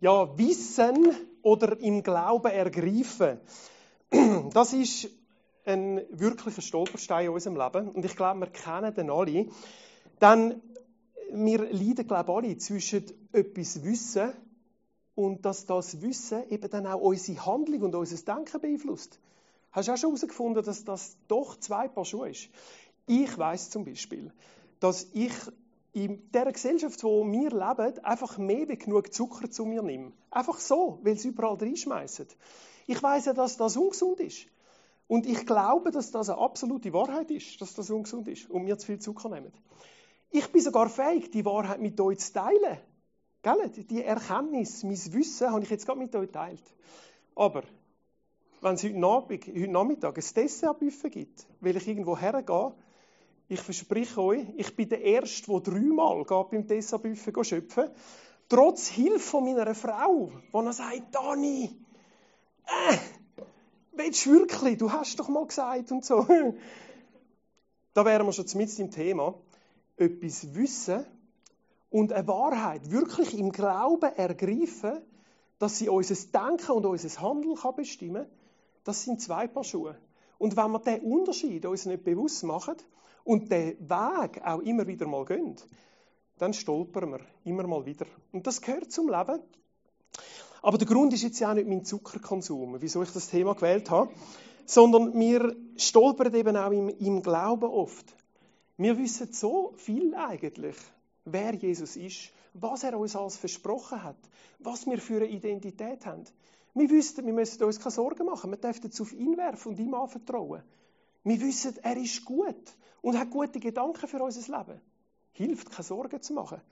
Wissen oder im Glauben ergreifen. Das ist ein wirklicher Stolperstein in unserem Leben. Und ich glaube, wir kennen den alle. Denn wir leiden, glaube ich, alle zwischen etwas Wissen und dass das Wissen eben dann auch unsere Handlung und unser Denken beeinflusst. Hast du auch schon herausgefunden, dass das doch zwei Paar Schuhe ist? Ich weiss zum Beispiel, dass ich in der Gesellschaft, wo wir leben, einfach mehr wie genug Zucker zu mir nehme. Einfach so, weil sie überall reinschmeissen. Ich weiss ja, dass das ungesund ist. Und ich glaube, dass das eine absolute Wahrheit ist, dass das ungesund ist und wir zu viel Zucker nehmen. Ich bin sogar fähig, die Wahrheit mit euch zu teilen. Gell? Die Erkenntnis, mein Wissen, habe ich jetzt gerade mit euch geteilt. Aber wenn es heute Nachmittag ein Dessertbuffet gibt, weil ich irgendwo hergehe, ich verspreche euch, ich bin der Erste, der 3-mal beim Dessertbuffet schöpfen geht, trotz Hilfe von meiner Frau, die dann sagt, Dani, willst du wirklich? Du hast doch mal gesagt und so. Da wären wir schon mitten im Thema. Etwas wissen und eine Wahrheit wirklich im Glauben ergreifen, dass sie unser Denken und unser Handeln bestimmen kann, das sind zwei Paar Schuhe. Und wenn wir diesen Unterschied uns nicht bewusst machen und den Weg auch immer wieder mal gehen, dann stolpern wir immer mal wieder. Und das gehört zum Leben. Aber der Grund ist jetzt ja auch nicht mein Zuckerkonsum, wieso ich das Thema gewählt habe, sondern wir stolpern eben auch im Glauben oft. Wir wissen so viel eigentlich, wer Jesus ist, was er uns alles versprochen hat, was wir für eine Identität haben. Wir wissen, wir müssen uns keine Sorgen machen, wir dürfen es auf ihn werfen und ihm anvertrauen. Wir wissen, er ist gut und hat gute Gedanken für unser Leben. Hilft, keine Sorgen zu machen.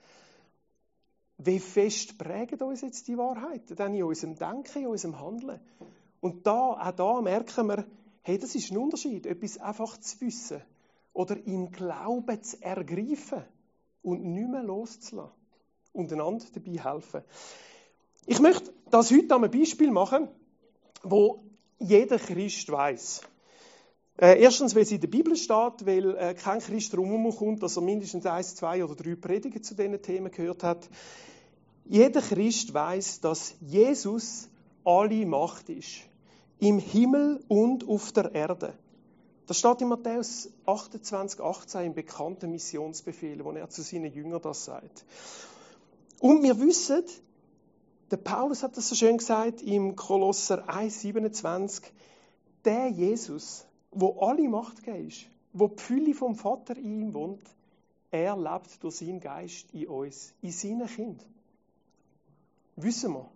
Wie fest prägt uns jetzt die Wahrheit? Dann in unserem Denken, in unserem Handeln. Und auch da merken wir, hey, das ist ein Unterschied, etwas einfach zu wissen oder im Glauben zu ergreifen und nicht mehr loszulassen und einander dabei helfen. Ich möchte das heute an einem Beispiel machen, wo jeder Christ weiss. Erstens, weil es in der Bibel steht, weil kein Christ darum kommt, dass er mindestens 1, 2 oder 3 Predigen zu diesen Themen gehört hat. Jeder Christ weiss, dass Jesus alle Macht ist. Im Himmel und auf der Erde. Das steht in Matthäus 28,18 im bekannten Missionsbefehl, wo er zu seinen Jüngern das sagt. Und wir wissen, der Paulus hat das so schön gesagt im Kolosser 1,27, der Jesus, wo alle Macht gegeben ist, wo die Fülle vom Vater in ihm wohnt, er lebt durch seinen Geist in uns, in seinen Kindern. Wissen wir.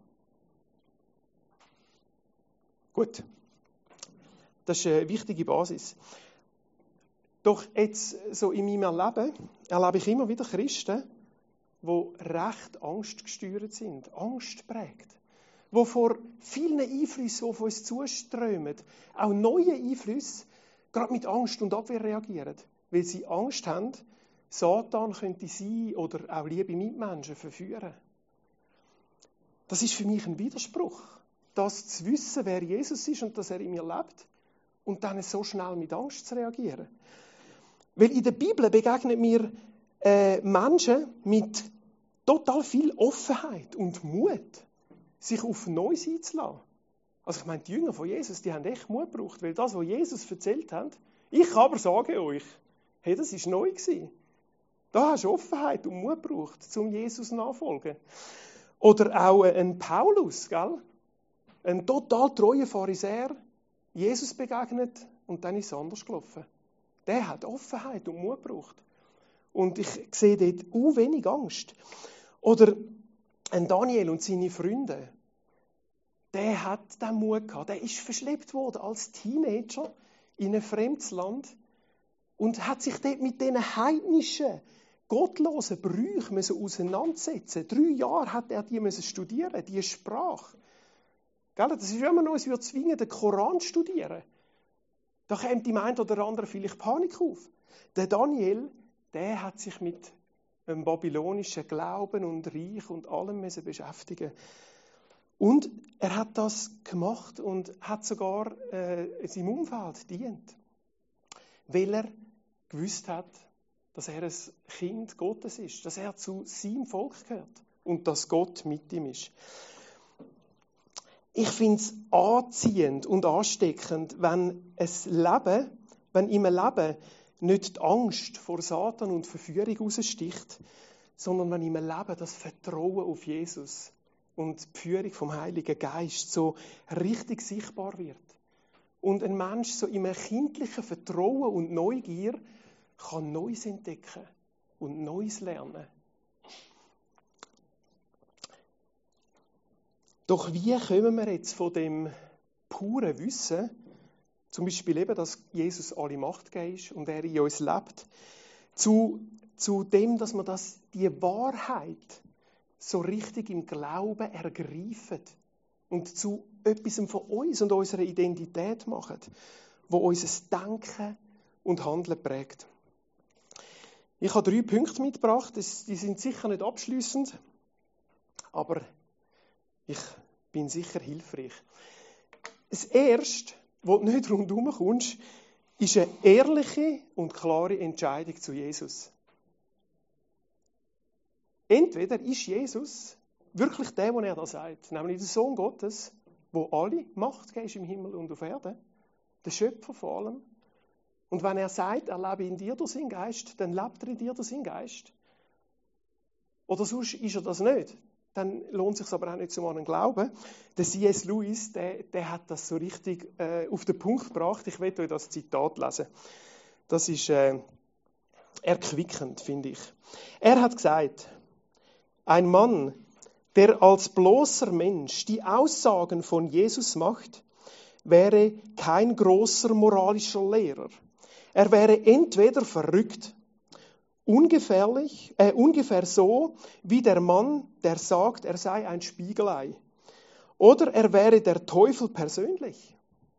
Gut. Das ist eine wichtige Basis. Doch jetzt, so in meinem Leben, erlebe ich immer wieder Christen, die recht angstgesteuert sind, Angst prägt, die vor vielen Einflüssen, die auf uns zuströmen, auch neue Einflüsse, gerade mit Angst und Abwehr reagieren, weil sie Angst haben, Satan könnte sie oder auch liebe Mitmenschen verführen. Das ist für mich ein Widerspruch, das zu wissen, wer Jesus ist und dass er in mir lebt und dann so schnell mit Angst zu reagieren. Weil in der Bibel begegnen mir Menschen mit total viel Offenheit und Mut, sich auf Neues einzulassen. Also ich meine, die Jünger von Jesus, die haben echt Mut gebraucht, weil das, was Jesus erzählt hat, ich kann aber sagen euch, hey, das war neu gewesen. Da hast du Offenheit und Mut gebraucht, um Jesus nachfolgen. Oder auch ein Paulus, gell? Ein total treuer Pharisäer, Jesus begegnet und dann ist es anders gelaufen. Der hat Offenheit und Mut gebraucht. Und ich sehe dort wenig Angst. Oder ein Daniel und seine Freunde, der hat den Mut gehabt. Der ist verschleppt worden als Teenager in ein fremdes Land und hat sich dort mit diesen heidnischen, gottlosen Brüchen auseinandersetzen. 3 Jahre hat er die studieren, die Sprache. Das ist immer noch, es würde zwingen, den Koran zu studieren. Da kommt dem einen oder anderen vielleicht Panik auf. Der Daniel, der hat sich mit dem babylonischen Glauben und Reich und allem beschäftigen. Und er hat das gemacht und hat sogar seinem Umfeld dient. Weil er gewusst hat, dass er ein Kind Gottes ist, dass er zu seinem Volk gehört und dass Gott mit ihm ist. Ich finde es anziehend und ansteckend, wenn im Leben nicht die Angst vor Satan und Verführung raussticht, sondern wenn im Leben das Vertrauen auf Jesus und die Führung vom Heiligen Geist so richtig sichtbar wird. Und ein Mensch so in einem kindlichen Vertrauen und Neugier kann Neues entdecken und Neues lernen. Doch wie kommen wir jetzt von dem puren Wissen, zum Beispiel eben, dass Jesus alle Macht gegeben ist und er in uns lebt, zu dem, dass wir die Wahrheit so richtig im Glauben ergreifen und zu etwas von uns und unserer Identität machen, wo unser Denken und Handeln prägt. Ich habe 3 Punkte mitgebracht, die sind sicher nicht abschliessend, aber ich bin sicher hilfreich. Das Erste, wo du nicht rundherum kommst, ist eine ehrliche und klare Entscheidung zu Jesus. Entweder ist Jesus wirklich der, der er da sagt, nämlich der Sohn Gottes, wo alle Macht gibt im Himmel und auf Erden, der Schöpfer vor allem. Und wenn er sagt, er lebe in dir durch seinen Geist, dann lebt er in dir durch seinen Geist. Oder sonst ist er das nicht. Dann lohnt es sich aber auch nicht zum anderen Glauben. Der C.S. Lewis, der hat das so richtig auf den Punkt gebracht. Ich werde euch das Zitat lesen. Das ist erquickend, finde ich. Er hat gesagt, ein Mann, der als bloßer Mensch die Aussagen von Jesus macht, wäre kein großer moralischer Lehrer. Er wäre entweder verrückt, ungefähr so wie der Mann, der sagt, er sei ein Spiegelei. Oder er wäre der Teufel persönlich.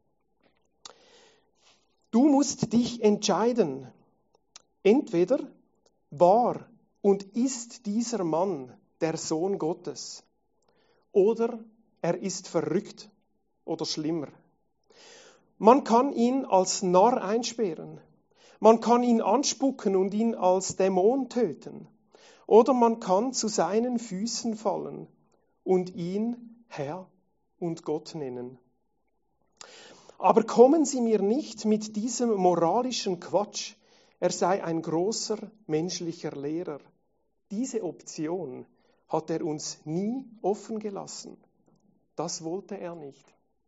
Du musst dich entscheiden. Entweder war und ist dieser Mann der Sohn Gottes oder er ist verrückt oder schlimmer. Man kann ihn als Narr einsperren. Man kann ihn anspucken und ihn als Dämon töten. Oder man kann zu seinen Füßen fallen und ihn Herr und Gott nennen. Aber kommen Sie mir nicht mit diesem moralischen Quatsch, er sei ein großer menschlicher Lehrer. Diese Option hat er uns nie offen gelassen. Das wollte er nicht.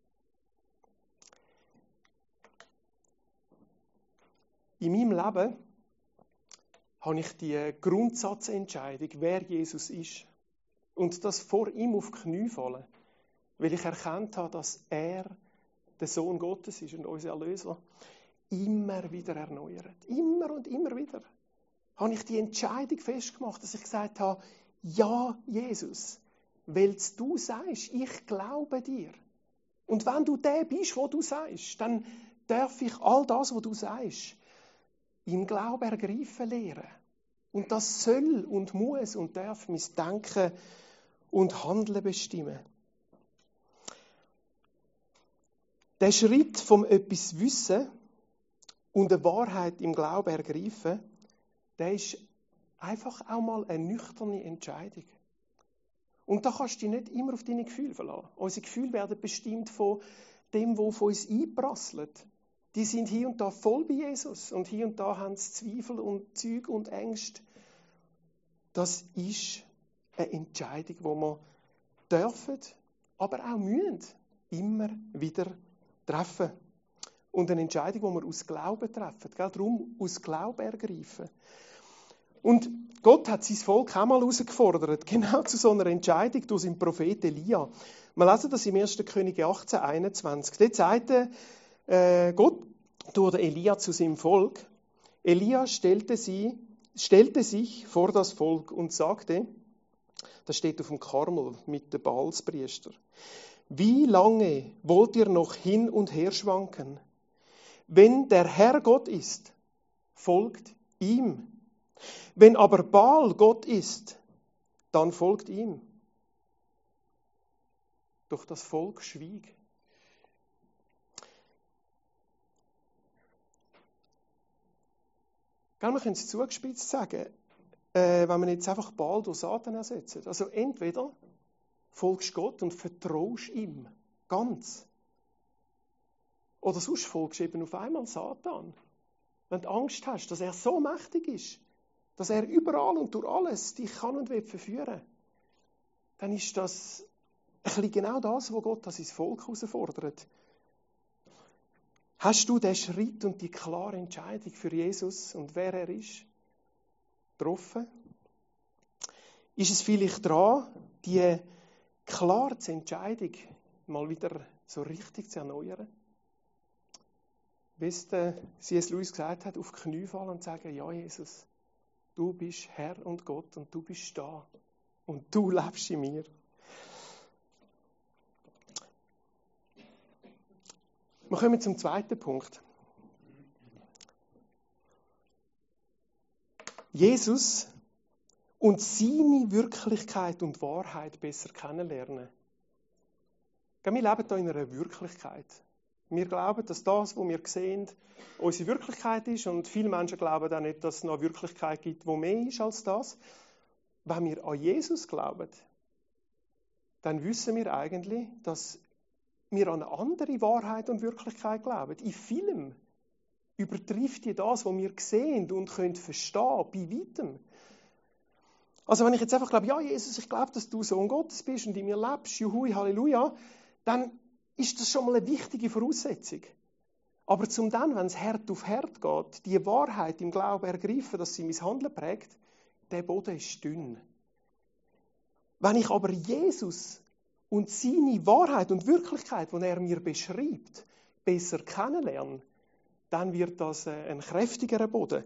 In meinem Leben habe ich die Grundsatzentscheidung, wer Jesus ist. Und das vor ihm auf die Knie fallen, weil ich erkannt habe, dass er der Sohn Gottes ist und unser Erlöser, immer wieder erneuert. Immer und immer wieder habe ich die Entscheidung festgemacht, dass ich gesagt habe, ja, Jesus, weil du sagst, ich glaube dir. Und wenn du der bist, wo du sagst, dann darf ich all das, was du sagst, im Glauben ergreifen lehren. Und das soll und muss und darf mein Denken und Handeln bestimmen. Der Schritt vom etwas Wissen und eine Wahrheit im Glauben ergreifen, der ist einfach auch mal eine nüchterne Entscheidung. Und da kannst du dich nicht immer auf deine Gefühle verlassen. Unsere Gefühle werden bestimmt von dem, was von uns einprasselt. Die sind hier und da voll bei Jesus und hier und da haben sie Zweifel und Zeug und Ängste. Das ist eine Entscheidung, die wir dürfen, aber auch müssen, immer wieder treffen. Und eine Entscheidung, die wir aus Glauben treffen. Darum aus Glauben ergreifen. Und Gott hat sein Volk auch mal herausgefordert, genau zu so einer Entscheidung durch seinen Prophet Elia. Wir lesen das im 1. Könige 18, 21. Dort sagte Gott durch Elia zu seinem Volk. Elia stellte sich vor das Volk und sagte, das steht auf dem Karmel mit den Baalspriester, wie lange wollt ihr noch hin und her schwanken? Wenn der Herr Gott ist, folgt ihm. Wenn aber Baal Gott ist, dann folgt ihm. Doch das Volk schwieg. Wir können es zugespitzt sagen, wenn wir jetzt einfach Baal durch Satan ersetzen. Also entweder folgst Gott und vertraust ihm Ganz. Oder sonst folgst du eben auf einmal Satan. Wenn du Angst hast, dass er so mächtig ist, dass er überall und durch alles dich kann und will verführen, dann ist das ein bisschen genau das, was Gott an sein Volk herausfordert. Hast du den Schritt und die klare Entscheidung für Jesus und wer er ist, getroffen? Ist es vielleicht dran, die klare Entscheidung mal wieder so richtig zu erneuern? Wie es C.S. Lewis gesagt hat, auf die Knie fallen und sagen, ja Jesus, du bist Herr und Gott und du bist da und du lebst in mir. Wir kommen zum zweiten Punkt. Jesus und seine Wirklichkeit und Wahrheit besser kennenlernen. Wir leben hier in einer Wirklichkeit. Wir glauben, dass das, was wir sehen, unsere Wirklichkeit ist. Und viele Menschen glauben auch nicht, dass es noch eine Wirklichkeit gibt, die mehr ist als das. Wenn wir an Jesus glauben, dann wissen wir eigentlich, dass wir an eine andere Wahrheit und Wirklichkeit glauben. In vielem übertrifft die das, was wir sehen und können verstehen, bei weitem. Also wenn ich jetzt einfach glaube, ja Jesus, ich glaube, dass du Sohn Gottes bist und in mir lebst, Juhui, Halleluja, dann ist das schon mal eine wichtige Voraussetzung. Aber zum dann, wenn es Herd auf Herd geht, die Wahrheit im Glauben ergreifen, dass sie mein Handeln prägt, der Boden ist dünn. Wenn ich aber Jesus und seine Wahrheit und Wirklichkeit, die er mir beschreibt, besser kennenlerne, dann wird das ein kräftigerer Boden.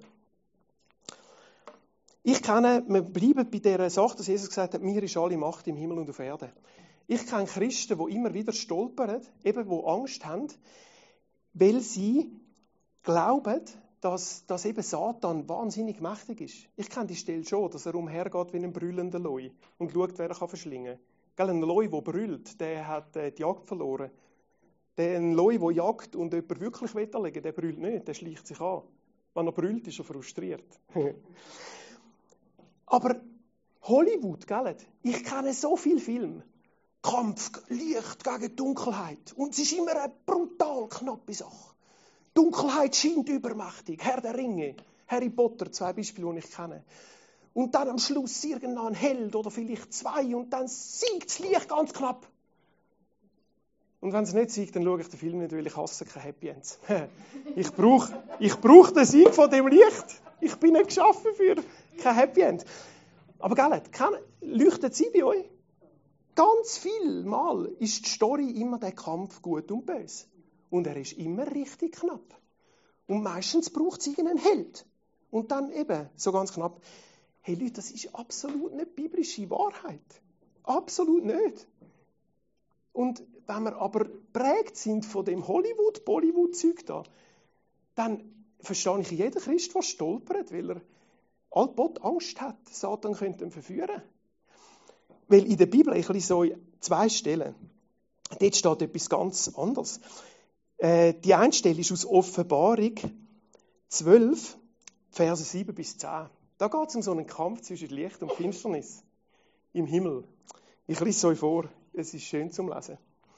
Wir bleiben bei dieser Sache, dass Jesus gesagt hat, mir ist alle Macht im Himmel und auf Erde. Ich kenne Christen, die immer wieder stolpern, eben die Angst haben, weil sie glauben, dass eben Satan wahnsinnig mächtig ist. Ich kenne die Stelle schon, dass er umhergeht wie ein brüllender Leu und schaut, wer er verschlingen kann. Ein Leu, der brüllt, der hat die Jagd verloren. Ein Leu, der jagt und jemand wirklich erlegen will, der brüllt nicht, der schleicht sich an. Wenn er brüllt, ist er frustriert. Aber Hollywood, gell? Ich kenne so viele Filme. Kampf, Licht gegen Dunkelheit. Und es ist immer eine brutal knappe Sache. Dunkelheit scheint übermächtig. Herr der Ringe, Harry Potter, 2 Beispiele, die ich kenne. Und dann am Schluss irgendein ein Held oder vielleicht 2 und dann siegt das Licht ganz knapp. Und wenn es nicht siegt, dann schaue ich den Film nicht, weil ich hasse keine Happy Ends. Ich brauche den Sieg von dem Licht. Ich bin nicht geschaffen für kein Happy End. Aber gell, leuchtet sie bei euch? Ganz viel Mal ist die Story immer der Kampf gut und böse. Und er ist immer richtig knapp. Und meistens braucht es irgendeinen Held. Und dann eben, so ganz knapp. Hey Leute, das ist absolut nicht biblische Wahrheit. Absolut nicht. Und wenn wir aber geprägt sind von dem Bollywood-Zeug da, dann verstehe ich jeden Christ, der stolpert, weil er allbot Angst hat, Satan könnte ihn verführen. Weil in der Bibel, ich lese so 2 Stellen, dort steht etwas ganz anderes. Die eine Stelle ist aus Offenbarung 12, Verse 7 bis 10. Da geht es um so einen Kampf zwischen Licht und Finsternis im Himmel. Ich lese es euch vor, es ist schön zum Lesen.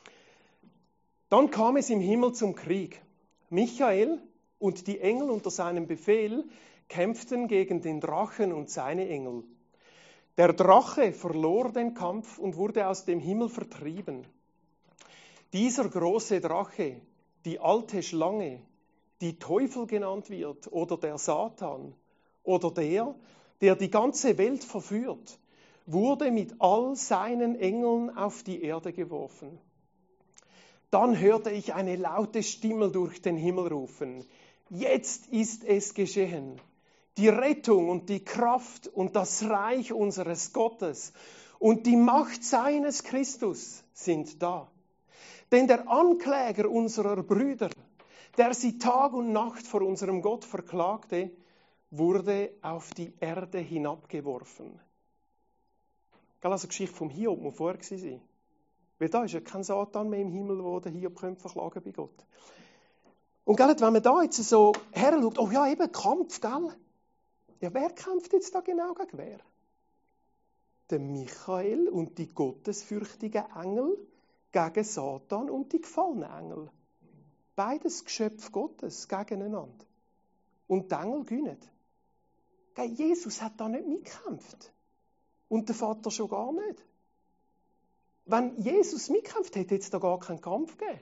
Dann kam es im Himmel zum Krieg. Michael und die Engel unter seinem Befehl kämpften gegen den Drachen und seine Engel. Der Drache verlor den Kampf und wurde aus dem Himmel vertrieben. Dieser große Drache, die alte Schlange, die Teufel genannt wird, oder der Satan, oder der die ganze Welt verführt, wurde mit all seinen Engeln auf die Erde geworfen. Dann hörte ich eine laute Stimme durch den Himmel rufen: Jetzt ist es geschehen. Die Rettung und die Kraft und das Reich unseres Gottes und die Macht seines Christus sind da. Denn der Ankläger unserer Brüder, der sie Tag und Nacht vor unserem Gott verklagte, wurde auf die Erde hinabgeworfen. Also die Geschichte vom Hiob muss vorher sein. Weil da ist ja kein Satan mehr im Himmel, der den Hiob verklagen bei Gott. Und gell, wenn man da jetzt so her schaut, oh ja, eben Kampf, gell? Ja, wer kämpft jetzt da genau gegen wer? Der Michael und die gottesfürchtigen Engel gegen Satan und die gefallenen Engel. Beides Geschöpfe Gottes gegeneinander. Und die Engel gewinnen. Jesus hat da nicht mitgekämpft. Und der Vater schon gar nicht. Wenn Jesus mitkämpft hätte es da gar keinen Kampf gegeben.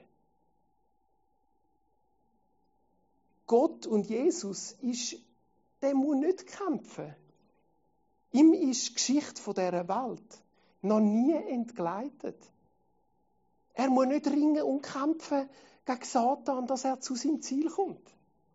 Gott und Jesus der muss nicht kämpfen. Ihm ist die Geschichte dieser Welt noch nie entgleitet. Er muss nicht ringen und kämpfen gegen Satan, dass er zu seinem Ziel kommt.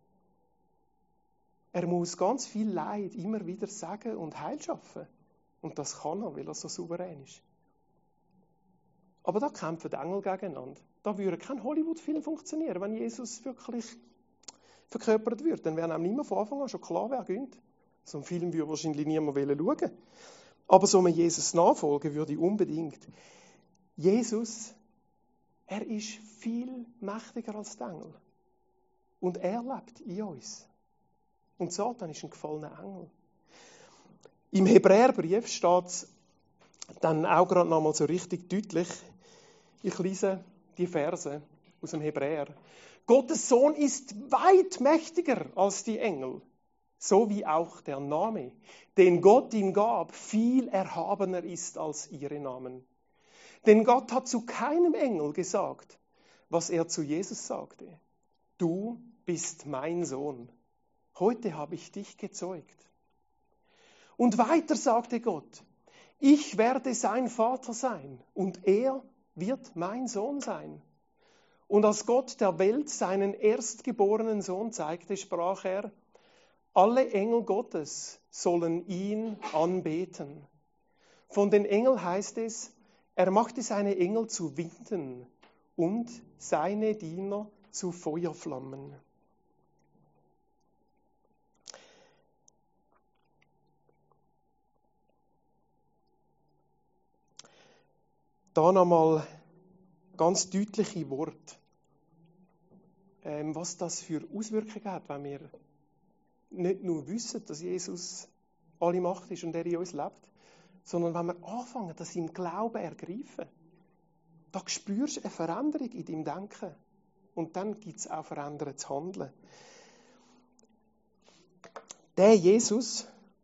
Er muss ganz viel Leid immer wieder sagen und Heil schaffen. Und das kann er, weil er so souverän ist. Aber da kämpfen die Engel gegeneinander. Da würde kein Hollywood-Film funktionieren, wenn Jesus wirklich verkörpert wird. Dann wäre nämlich immer von Anfang an schon klar, wer gewinnt. So einen Film würde wahrscheinlich niemand schauen. Aber so einem Jesus nachfolgen würde ich unbedingt. Jesus, er ist viel mächtiger als die Engel. Und er lebt in uns. Und Satan ist ein gefallener Engel. Im Hebräerbrief steht es dann auch gerade nochmal so richtig deutlich. Ich lese die Verse aus dem Hebräer. Gottes Sohn ist weit mächtiger als die Engel, so wie auch der Name, den Gott ihm gab, viel erhabener ist als ihre Namen. Denn Gott hat zu keinem Engel gesagt, was er zu Jesus sagte. Du bist mein Sohn. Heute habe ich dich gezeugt. Und weiter sagte Gott, ich werde sein Vater sein und er wird mein Sohn sein. Und als Gott der Welt seinen erstgeborenen Sohn zeigte, sprach er, alle Engel Gottes sollen ihn anbeten. Von den Engeln heißt es, er machte seine Engel zu Winden und seine Diener zu Feuerflammen. Da nochmal ganz deutliche Worte, was das für Auswirkungen hat, wenn wir nicht nur wissen, dass Jesus alle Macht ist und er in uns lebt, sondern wenn wir anfangen, das im Glauben ergreifen, da spürst du eine Veränderung in deinem Denken. Und dann gibt es auch verändertes Handeln. Der Jesus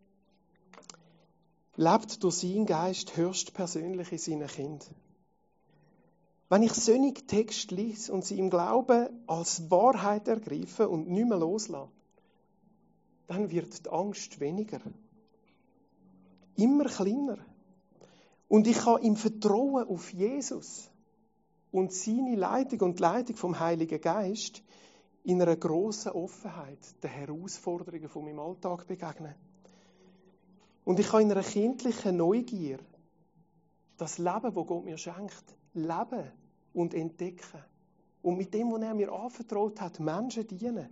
lebt durch seinen Geist höchstpersönlich in seinen Kindern. Wenn ich solche Texte lese und sie im Glauben als Wahrheit ergreife und nicht mehr loslasse, dann wird die Angst weniger. Immer kleiner. Und ich kann im Vertrauen auf Jesus und seine Leitung und die Leitung vom Heiligen Geist in einer grossen Offenheit den Herausforderungen von meinem Alltag begegnen. Und ich kann in einer kindlichen Neugier das Leben, das Gott mir schenkt, leben und entdecken. Und mit dem, was er mir anvertraut hat, Menschen dienen.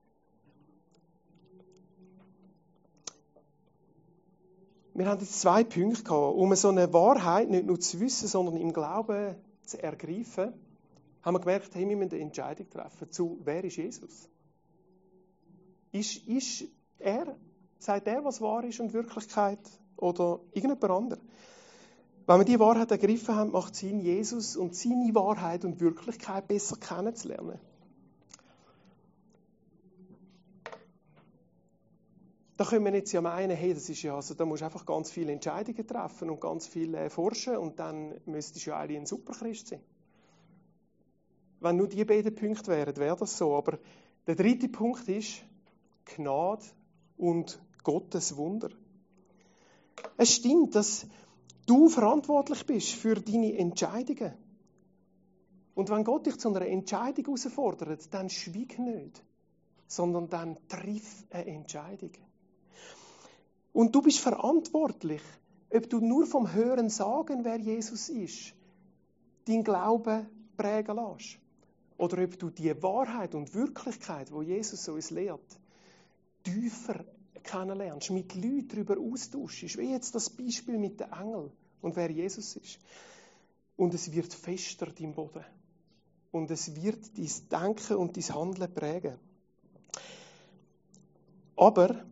Wir haben jetzt 2 Punkte gehabt. Um so eine Wahrheit nicht nur zu wissen, sondern im Glauben zu ergreifen, haben wir gemerkt, hey, wir müssen eine Entscheidung treffen zu, wer ist Jesus? Ist er, sagt er, was wahr ist und Wirklichkeit oder irgendjemand anderes? Wenn wir diese Wahrheit ergriffen haben, macht es Sinn, Jesus und seine Wahrheit und Wirklichkeit besser kennenzulernen. Da können wir jetzt ja meinen, hey, das ist ja, also da musst du einfach ganz viele Entscheidungen treffen und ganz viel forschen und dann müsstest du ja eigentlich ein Superchrist sein. Wenn nur die beiden Punkte wären, wäre das so. Aber der 3. Punkt ist Gnade und Gottes Wunder. Es stimmt, dass du verantwortlich bist für deine Entscheidungen. Und wenn Gott dich zu einer Entscheidung herausfordert, dann schweig nicht, sondern dann triff eine Entscheidung. Und du bist verantwortlich, ob du nur vom Hören sagen, wer Jesus ist, deinen Glauben prägen lässt. Oder ob du die Wahrheit und Wirklichkeit, die Jesus uns lehrt, tiefer kennenlernst, mit Leuten darüber austauschst, wie jetzt das Beispiel mit den Engeln und wer Jesus ist. Und es wird fester dein Boden. Und es wird dein Denken und dein Handeln prägen. Aber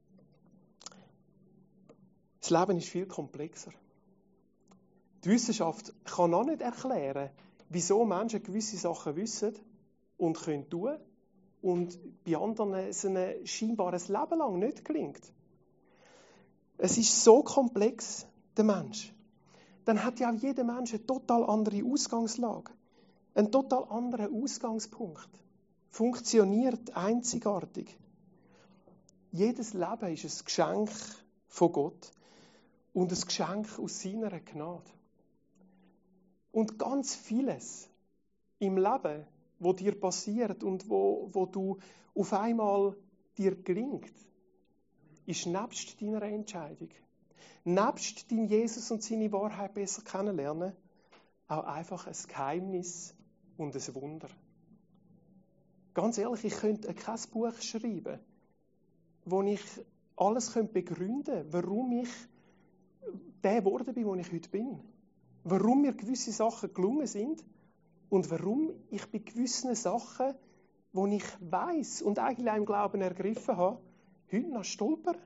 das Leben ist viel komplexer. Die Wissenschaft kann noch nicht erklären, wieso Menschen gewisse Sachen wissen und können tun und bei anderen es ihnen scheinbar ein Leben lang nicht gelingt. Es ist so komplex, der Mensch. Dann hat ja auch jeder Mensch eine total andere Ausgangslage, einen total anderen Ausgangspunkt. Funktioniert einzigartig. Jedes Leben ist ein Geschenk von Gott und ein Geschenk aus seiner Gnade. Und ganz vieles im Leben, wo dir passiert und wo du auf einmal dir gelingt, ist nebst deiner Entscheidung, nebst deinem Jesus und seine Wahrheit besser kennenlernen, auch einfach ein Geheimnis und ein Wunder. Ganz ehrlich, ich könnte kein Buch schreiben, wo ich alles begründen könnte, warum ich der geworden bin, wo ich heute bin. Warum mir gewisse Sachen gelungen sind und warum ich bei gewissen Sachen, die ich weiss und eigentlich auch im Glauben ergriffen habe, heute noch stolper.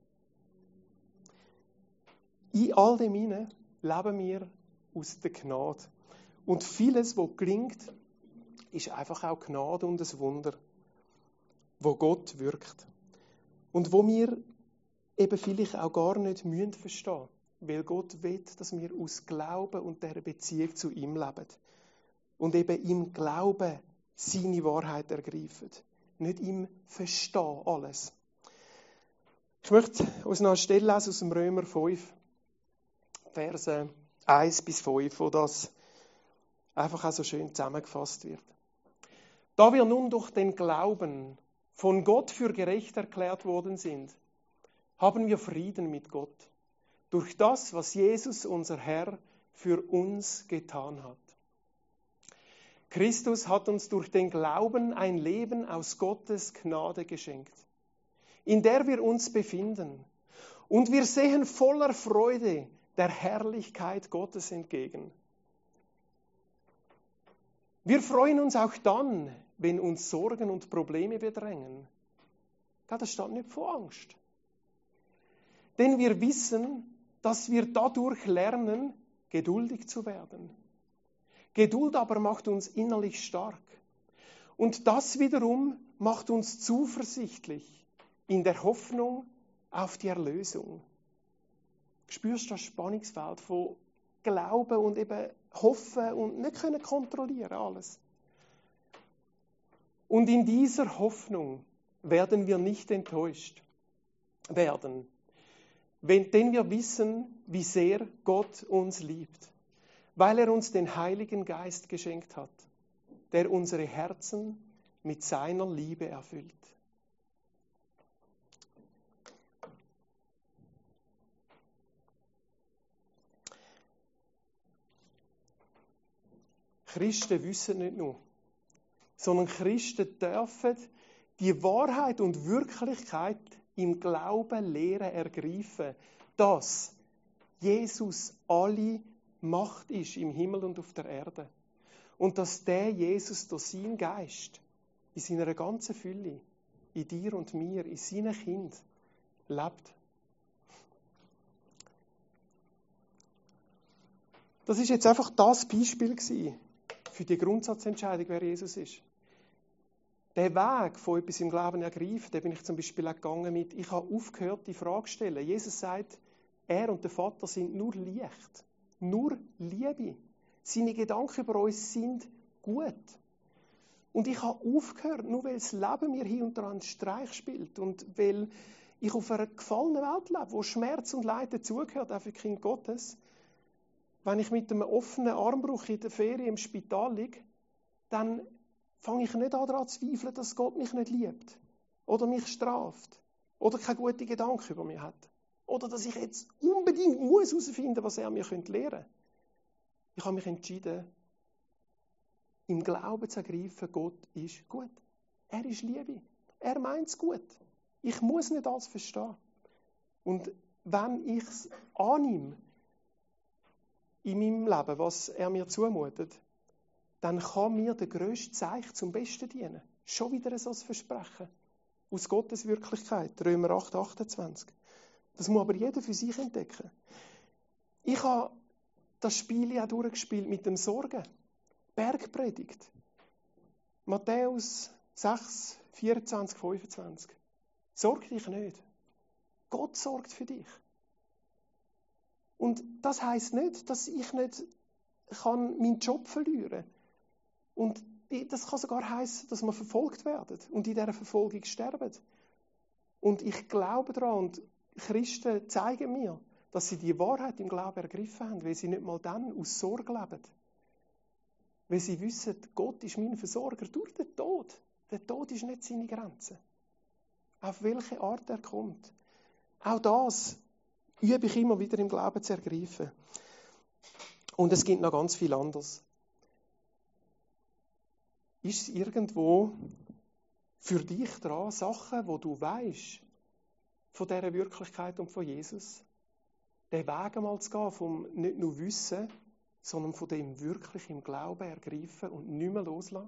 In all dem hinein leben wir aus der Gnade. Und vieles, was gelingt, ist einfach auch Gnade und ein Wunder, wo Gott wirkt. Und wo wir eben vielleicht auch gar nicht verstehen müssen. Weil Gott will, dass wir aus Glauben und dieser Beziehung zu ihm leben. Und eben im Glauben seine Wahrheit ergreifen. Nicht im Verstehen alles. Ich möchte uns noch eine Stelle lesen aus dem Römer 5, Verse 1 bis 5, wo das einfach auch so schön zusammengefasst wird. Da wir nun durch den Glauben von Gott für gerecht erklärt worden sind, haben wir Frieden mit Gott. Durch das, was Jesus, unser Herr, für uns getan hat. Christus hat uns durch den Glauben ein Leben aus Gottes Gnade geschenkt, in der wir uns befinden. Und wir sehen voller Freude der Herrlichkeit Gottes entgegen. Wir freuen uns auch dann, wenn uns Sorgen und Probleme bedrängen. Das steht nicht vor Angst. Denn wir wissen, dass wir dadurch lernen, geduldig zu werden. Geduld aber macht uns innerlich stark. Und das wiederum macht uns zuversichtlich in der Hoffnung auf die Erlösung. Spürst du das Spannungsfeld von Glauben und eben Hoffen und nicht können kontrollieren alles. Und in dieser Hoffnung werden wir nicht enttäuscht werden. Denn wir wissen, wie sehr Gott uns liebt, weil er uns den Heiligen Geist geschenkt hat, der unsere Herzen mit seiner Liebe erfüllt. Christen wissen nicht nur, sondern Christen dürfen die Wahrheit und Wirklichkeit im Glauben lehren ergreifen, dass Jesus alle Macht ist im Himmel und auf der Erde. Und dass der Jesus durch seinen Geist in seiner ganzen Fülle, in dir und mir, in seinen Kindern lebt. Das ist jetzt einfach das Beispiel gewesen für die Grundsatzentscheidung, wer Jesus ist. Der Weg von etwas im Glauben ergreifen, den bin ich zum Beispiel auch gegangen mit, ich habe aufgehört, die Frage zu stellen. Jesus sagt, er und der Vater sind nur Licht, nur Liebe. Seine Gedanken über uns sind gut. Und ich habe aufgehört, nur weil das Leben mir hier und da einen Streich spielt und weil ich auf einer gefallenen Welt lebe, wo Schmerz und Leid dazugehört, auch für Kind Gottes. Wenn ich mit einem offenen Armbruch in der Ferien im Spital liege, dann fange ich nicht an daran zu zweifeln, dass Gott mich nicht liebt oder mich straft oder keine guten Gedanken über mich hat oder dass ich jetzt unbedingt herausfinden muss, was er mir lehren könnte. Ich habe mich entschieden, im Glauben zu ergreifen, Gott ist gut. Er ist Liebe. Er meint es gut. Ich muss nicht alles verstehen. Und wenn ich es annehme, in meinem Leben, was er mir zumutet, dann kann mir der grösste Zeichen zum Besten dienen. Schon wieder so ein Versprechen. Aus Gottes Wirklichkeit. Römer 8, 28. Das muss aber jeder für sich entdecken. Ich habe das Spiel ja durchgespielt mit dem Sorgen. Bergpredigt. Matthäus 6, 24, 25. Sorg dich nicht. Gott sorgt für dich. Und das heisst nicht, dass ich nicht meinen Job verlieren kann. Und das kann sogar heissen, dass wir verfolgt werden und in dieser Verfolgung sterben. Und ich glaube daran, und Christen zeigen mir, dass sie die Wahrheit im Glauben ergriffen haben, weil sie nicht mal dann aus Sorge leben. Weil sie wissen, Gott ist mein Versorger durch den Tod. Der Tod ist nicht seine Grenze. Auf welche Art er kommt. Auch das übe ich immer wieder im Glauben zu ergreifen. Und es gibt noch ganz viel anderes. Ist es irgendwo für dich dran, Sachen, wo du weißt von dieser Wirklichkeit und von Jesus, den Weg einmal zu gehen, vom nicht nur Wissen, sondern von dem wirklich im Glauben ergreifen und nicht mehr loslassen?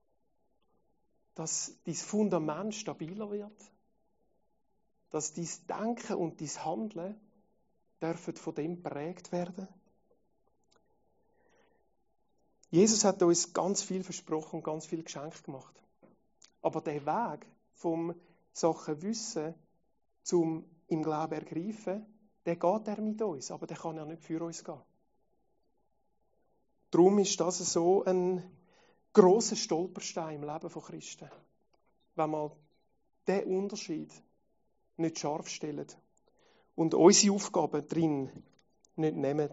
Dass dein Fundament stabiler wird, dass dein Denken und dein Handeln dürfen von dem geprägt werden. Jesus hat uns ganz viel versprochen und ganz viel Geschenk gemacht. Aber der Weg vom Sachen Wissen zum im Glauben ergreifen, der geht er mit uns, aber der kann ja nicht für uns gehen. Darum ist das so ein grosser Stolperstein im Leben von Christen. Wenn wir diesen Unterschied nicht scharf stellen und unsere Aufgaben drin nicht nehmen.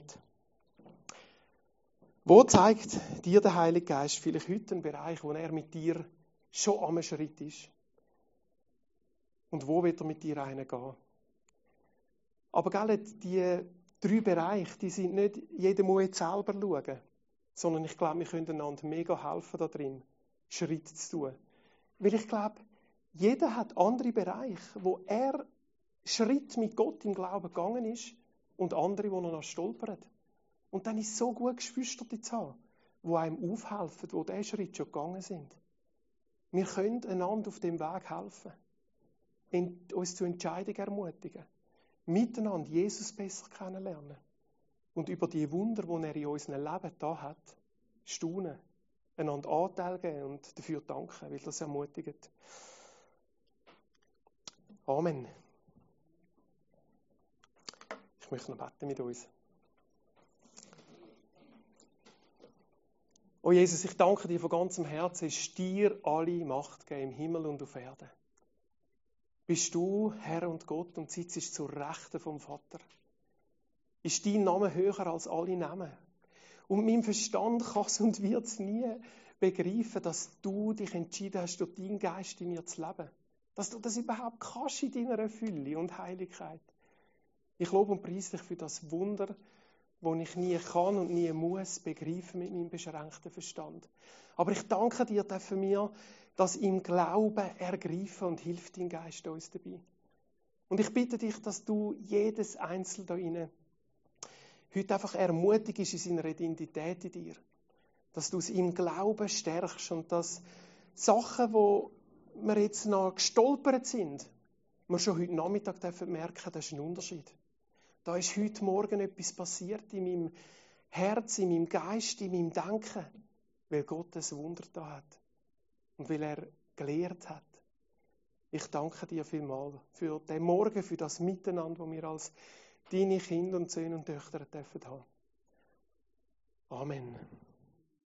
Wo zeigt dir der Heilige Geist vielleicht heute einen Bereich, wo er mit dir schon am Schritt ist? Und wo wird er mit dir reingehen? Aber gell, die 3 Bereiche, die sind nicht, jeder muss jetzt selber schauen, sondern ich glaube, wir können einander mega helfen da drin, Schritte zu tun. Weil ich glaube, jeder hat andere Bereiche, wo er Schritt mit Gott im Glauben gegangen ist und andere, wo er noch stolpert. Und dann ist es so gut, Geschwister zu haben, die einem aufhelfen, die diesen Schritt schon gegangen sind. Wir können einander auf dem Weg helfen, uns zu Entscheidungen ermutigen, miteinander Jesus besser kennenlernen und über die Wunder, die er in unserem Leben da hat, staunen, einander Anteil geben und dafür danken, weil das ermutigt. Amen. Ich möchte noch beten mit uns. Oh Jesus, ich danke dir von ganzem Herzen, ist dir alle Macht gegeben im Himmel und auf Erden. Bist du Herr und Gott und sitzt zur Rechten vom Vater. Ist dein Name höher als alle Namen. Und mein Verstand kann es und wird es nie begreifen, dass du dich entschieden hast, durch deinen Geist in mir zu leben. Dass du das überhaupt kannst in deiner Fülle und Heiligkeit. Ich lobe und preise dich für das Wunder, das ich nie kann und nie muss begreifen mit meinem beschränkten Verstand. Aber ich danke dir, dürfen wir das im Glauben ergreifen und hilft dein Geist uns dabei. Und ich bitte dich, dass du jedes Einzelne da rein heute einfach ermutigst in seiner Identität in dir. Dass du es im Glauben stärkst und dass Sachen, wo wir jetzt noch gestolpert sind, wir schon heute Nachmittag dürfen merken, das ist ein Unterschied. Da ist heute Morgen etwas passiert in meinem Herz, in meinem Geist, in meinem Denken, weil Gott ein Wunder da hat und weil er gelehrt hat. Ich danke dir vielmals für den Morgen, für das Miteinander, das wir als deine Kinder und Söhne und Töchter dürfen haben. Amen.